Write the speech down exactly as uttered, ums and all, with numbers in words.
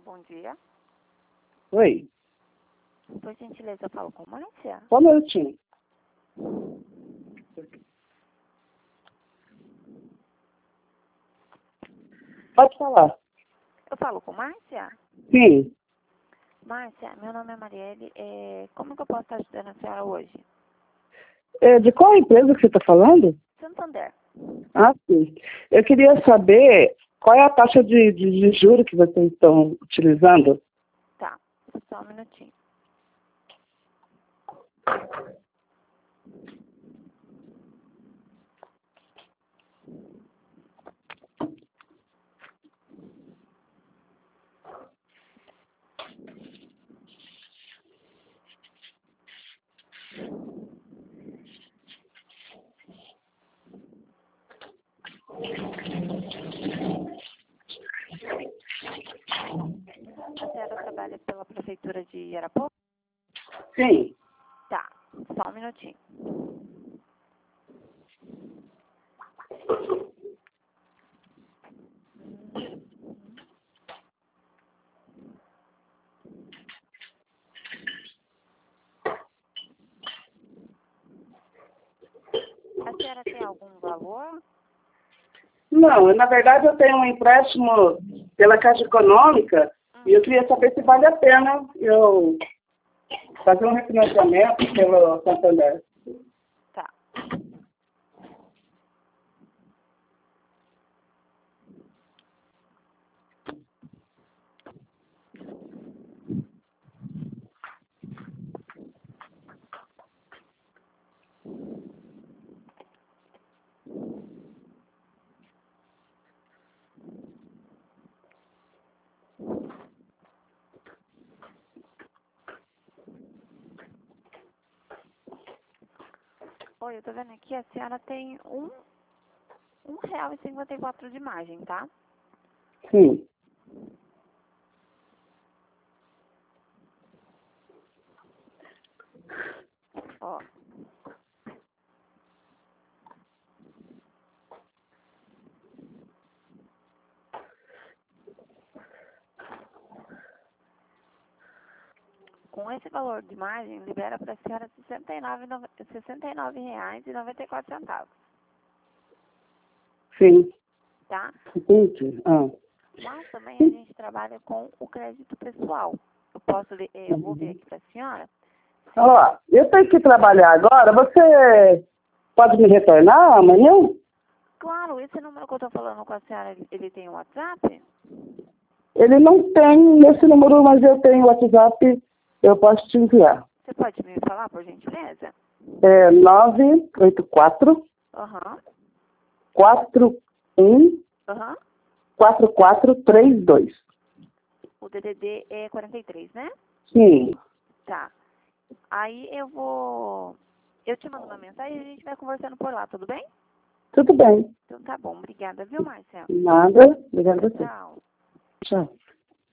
bom dia. Oi. Por gentileza, eu falo com Márcia? Só um minutinho. Pode falar. Eu falo com Márcia? Sim. Márcia, meu nome é Marielle. É, como que eu posso estar ajudando a senhora hoje? É, de qual empresa que você está falando? Santander. Ah, sim. Eu queria saber qual é a taxa de, de, de juros que vocês estão utilizando. Tá, só um minutinho. A senhora trabalha pela prefeitura de Arapongas? Sim. Tá, só um minutinho. A senhora tem algum valor? Não, na verdade eu tenho um empréstimo pela Caixa Econômica hum. e eu queria saber se vale a pena eu fazer um refinanciamento pelo Santander. Tá. Oi, eu tô vendo aqui, a senhora tem um, um real e cinquenta e quatro de margem, tá? Sim. Ó. Com esse valor de margem, libera para a senhora sessenta e nove reais e noventa e quatro centavos. Sim. Tá? Entendi. Ah. Mas também a gente trabalha com o crédito pessoal. Eu posso ler, eu vou ver aqui para a senhora. Ó, eu tenho que trabalhar agora. Você pode me retornar amanhã? Claro, esse número que eu estou falando com a senhora, ele tem um WhatsApp? Ele não tem esse número, mas eu tenho o WhatsApp. Eu posso te enviar. Você pode me falar, por gentileza? É nove oito quatro, Aham. quatro um, Aham. quatro quatro três dois. O D D D é quarenta e três, né? Sim. Tá. Aí eu vou... Eu te mando uma mensagem e a gente vai conversando por lá, tudo bem? Tudo bem. Então tá bom. Obrigada, viu, Márcia? Nada. Obrigada a você. Tchau. Tchau.